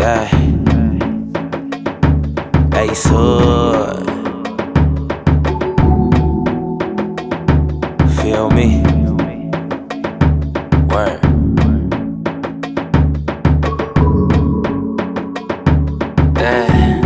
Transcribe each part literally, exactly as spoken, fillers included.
Ay. Ace Hood. Feel me? Word. Ay.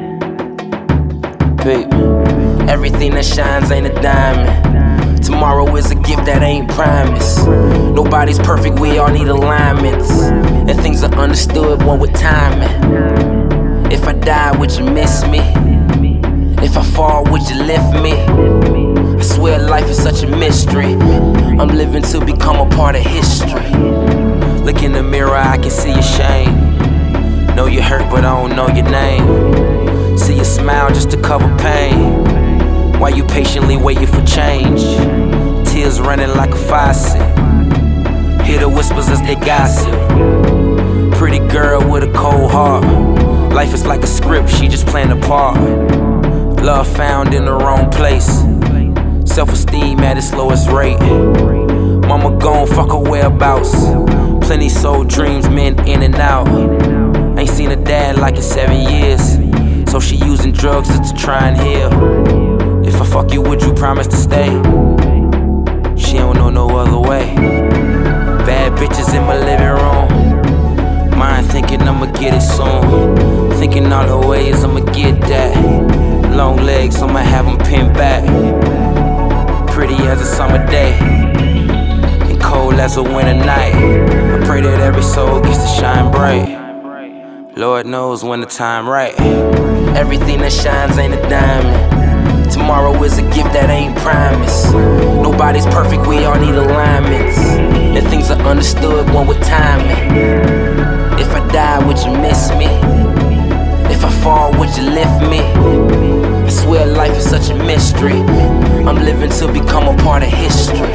Peep. Everything that shines ain't a diamond. Tomorrow is a gift that ain't promised. Nobody's perfect, we all need alignments. And things are understood, one with timing. If I die, would you miss me? If I fall, would you lift me? I swear life is such a mystery. I'm living to become a part of history. Look in the mirror, I can see your shame. Know you hurt, but I don't know your name. See you smile just to cover pain. While you patiently waiting for change. Tears running like a faucet. Hear the whispers as they gossip. Pretty girl with a cold heart. Life is like a script, she just playing a part. Love found in the wrong place. Self-esteem at its lowest rate. Mama gone, fuck her whereabouts. Plenty sold dreams, men in and out. Ain't seen a dad like in seven years. So she using drugs just to try and heal. If I fuck you, would you promise to stay? She don't know no other way. Bad bitches in my living room. Mind thinking I'ma get it soon. Thinking all the ways I'ma get that. Long legs, I'ma have them pinned back. Pretty as a summer day. And cold as a winter night. I pray that every soul gets to shine bright. Lord knows when the time right. Everything that shines ain't a diamond. Tomorrow is a gift that ain't promised. Nobody's perfect, we all need alignments. And things are understood, one with timing. If I die, would you miss me? If I fall, would you lift me? I swear life is such a mystery. I'm living to become a part of history.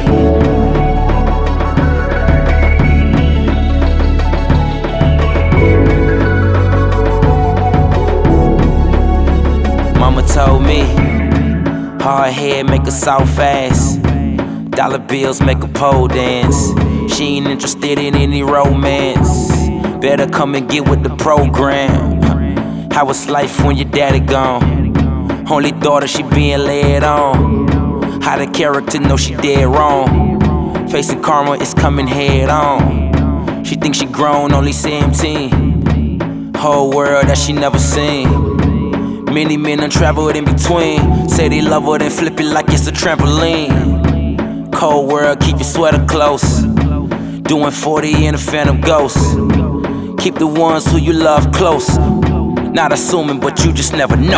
Mama told me, hard head make a soft fast. Dollar bills make a pole dance. She ain't interested in any romance. Better come and get with the program. How it's life when your daddy gone. Only daughter, she being led on. How the character know she dead wrong. Facing karma is coming head on. She thinks she grown, only seventeen. Whole world that she never seen. Many men done traveled in between. Say they love her, then flip it like it's a trampoline. Cold world, keep your sweater close. Doing forty in a Phantom Ghost. Keep the ones who you love close. Not assuming, but you just never know.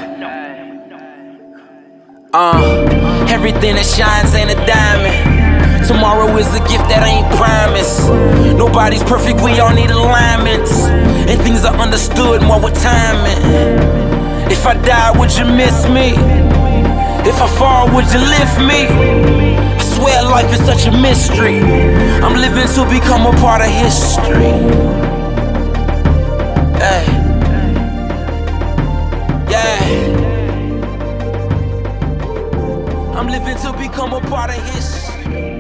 Uh, everything that shines ain't a diamond. Tomorrow is a gift that ain't promised. Nobody's perfect, we all need alignments. And things are understood more with timing. If I die, would you miss me? If I fall, would you lift me? I swear life is such a mystery. I'm living to become a part of history. Hey. Yeah. I'm living to become a part of history.